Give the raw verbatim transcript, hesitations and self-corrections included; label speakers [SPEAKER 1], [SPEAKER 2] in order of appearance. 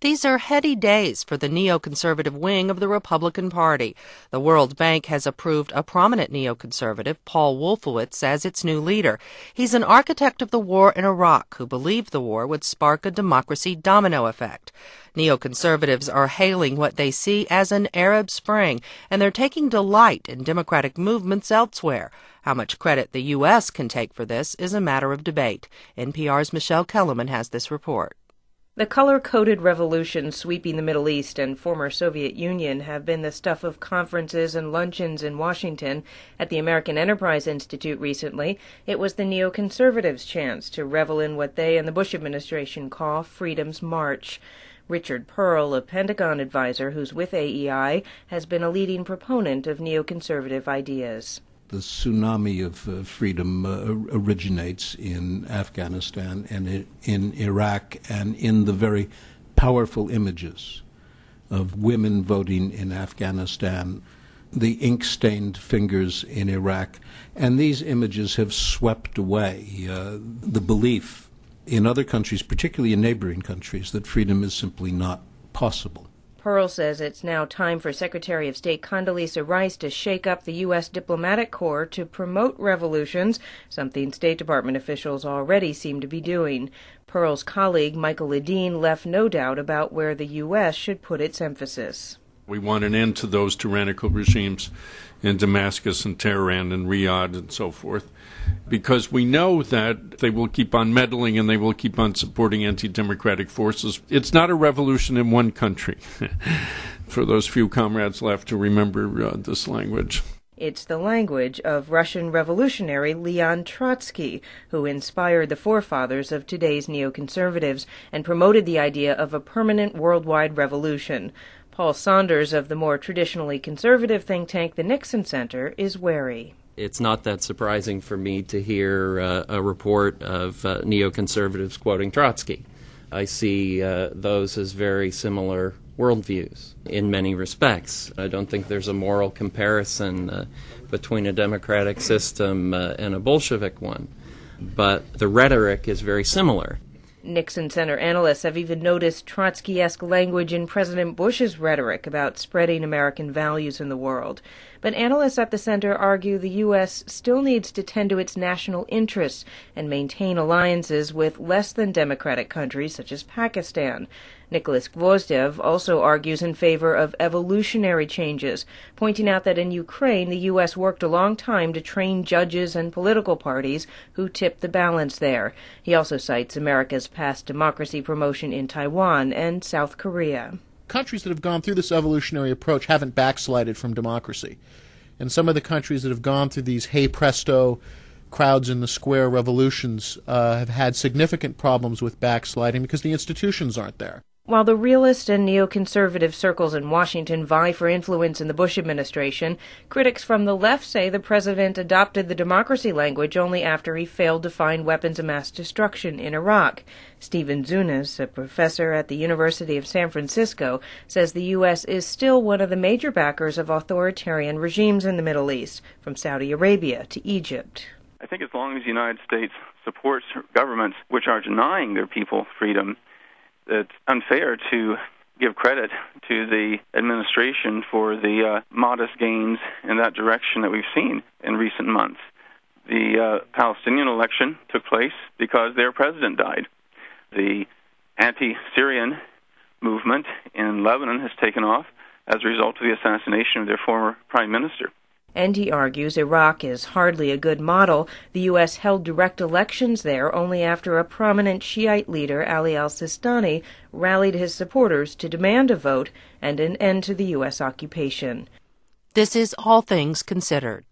[SPEAKER 1] These are heady days for the neoconservative wing of the Republican Party. The World Bank has approved a prominent neoconservative, Paul Wolfowitz, as its new leader. He's an architect of the war in Iraq who believed the war would spark a democracy domino effect. Neoconservatives are hailing what they see as an Arab Spring, and they're taking delight in democratic movements elsewhere. How much credit the U S can take for this is a matter of debate. N P R's Michelle Kellerman has this report.
[SPEAKER 2] The color-coded revolutions sweeping the Middle East and former Soviet Union have been the stuff of conferences and luncheons in Washington. At the American Enterprise Institute recently, it was the neoconservatives' chance to revel in what they and the Bush administration call Freedom's March. Richard Perle, a Pentagon advisor who's with A E I, has been a leading proponent of neoconservative ideas.
[SPEAKER 3] The tsunami of uh, freedom uh, originates in Afghanistan and in, in Iraq and in the very powerful images of women voting in Afghanistan, the ink-stained fingers in Iraq, and these images have swept away uh, the belief in other countries, particularly in neighboring countries, that freedom is simply not possible.
[SPEAKER 2] Perle says it's now time for Secretary of State Condoleezza Rice to shake up the U S diplomatic corps to promote revolutions, something State Department officials already seem to be doing. Perle's colleague, Michael Ledeen, left no doubt about where the U S should put its emphasis.
[SPEAKER 4] We want an end to those tyrannical regimes in Damascus and Tehran and Riyadh and so forth, because we know that they will keep on meddling and they will keep on supporting anti-democratic forces. It's not a revolution in one country, for those few comrades left to remember uh, this language.
[SPEAKER 2] It's the language of Russian revolutionary Leon Trotsky, who inspired the forefathers of today's neoconservatives and promoted the idea of a permanent worldwide revolution. Paul Saunders of the more traditionally conservative think tank the Nixon Center is wary.
[SPEAKER 5] It's not that surprising for me to hear uh, a report of uh, neoconservatives quoting Trotsky. I see uh, those as very similar worldviews in many respects. I don't think there's a moral comparison uh, between a democratic system uh, and a Bolshevik one, but the rhetoric is very similar.
[SPEAKER 2] Nixon Center analysts have even noticed Trotsky-esque language in President Bush's rhetoric about spreading American values in the world. But analysts at the center argue the U S still needs to tend to its national interests and maintain alliances with less-than-democratic countries such as Pakistan. Nicholas Gvozdev also argues in favor of evolutionary changes, pointing out that in Ukraine the U S worked a long time to train judges and political parties who tipped the balance there. He also cites America's past democracy promotion in Taiwan and South Korea.
[SPEAKER 6] Countries that have gone through this evolutionary approach haven't backslided from democracy. And some of the countries that have gone through these hey presto, crowds in the square revolutions uh, have had significant problems with backsliding because the institutions aren't there.
[SPEAKER 2] While the realist and neoconservative circles in Washington vie for influence in the Bush administration, critics from the left say the president adopted the democracy language only after he failed to find weapons of mass destruction in Iraq. Stephen Zunas, a professor at the University of San Francisco, says the U S is still one of the major backers of authoritarian regimes in the Middle East, from Saudi Arabia to Egypt.
[SPEAKER 7] I think as long as the United States supports governments which are denying their people freedom, it's unfair to give credit to the administration for the uh, modest gains in that direction that we've seen in recent months. The uh, Palestinian election took place because their president died. The anti-Syrian movement in Lebanon has taken off as a result of the assassination of their former prime minister.
[SPEAKER 2] And he argues Iraq is hardly a good model. The U S held direct elections there only after a prominent Shiite leader, Ali al-Sistani, rallied his supporters to demand a vote and an end to the U S occupation.
[SPEAKER 1] This is All Things Considered.